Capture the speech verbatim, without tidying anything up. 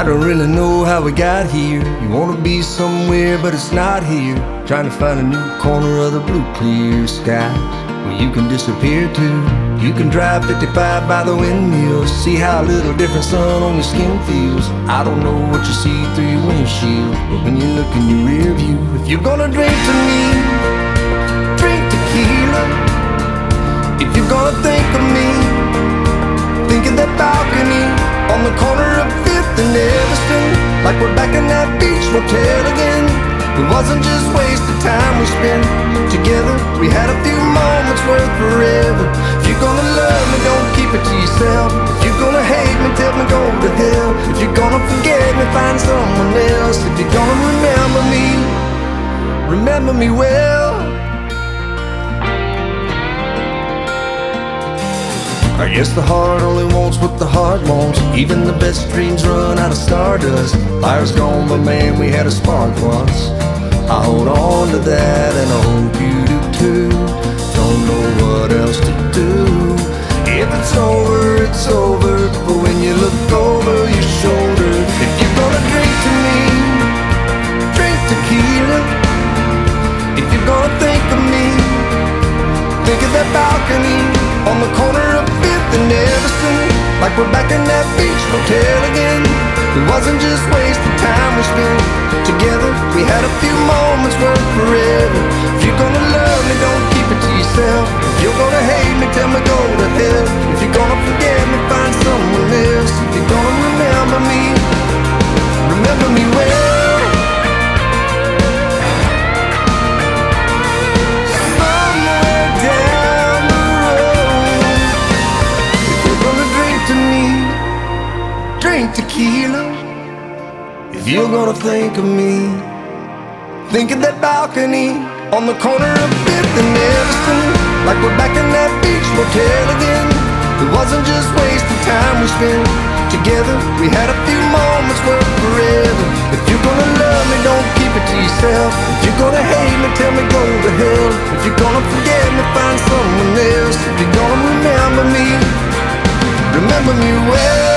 I don't really know how we got here. You wanna be somewhere, but it's not here. Trying to find a new corner of the blue clear sky where you can disappear to. You can drive fifty-five by the windmill, see how a little different sun on your skin feels. I don't know what you see through your windshield, but when you look in your rear view, if you're gonna drink to me, drink tequila. If you're gonna think of me, think of that balcony on the corner of Fifth and Everston, like we're back in that beach motel again. It wasn't just wasted time we spent together. We had a few moments worth forever. If you're gonna love me, don't keep it to yourself. If you're gonna hate me, tell me go to hell. If you're gonna forget me, find someone else. If you're gonna remember me, remember me well. I guess the heart only wants what the heart wants. Even the best dreams run out of stardust. Fire's gone, but man, we had a spark once. I hold on to that and I hope you do too. Don't know what else to do. If it's over, it's over. But when you look over your shoulder, if you're gonna drink to me, drink tequila. If you're gonna think of me, think of that balcony on the corner of Fifth and Everston, like we're back in that beach motel again. It wasn't just wasted time we spent together. We had a few moments worth forever. If you're gonna love me, don't keep it to yourself. If you're gonna hate me, tell me go to hell. If you're gonna forget me, find someone else. If you're gonna remember me, remember me well. Drink tequila. If you're gonna think of me, think of that balcony on the corner of Fifth and Everston, like we're back in that beach motel again. It wasn't just wasted time we spent together. We had a few moments worth forever. If you're gonna love me, don't keep it to yourself. If you're gonna hate me, tell me go to hell. If you're gonna forget me, find someone else. If you're gonna remember me, remember me well.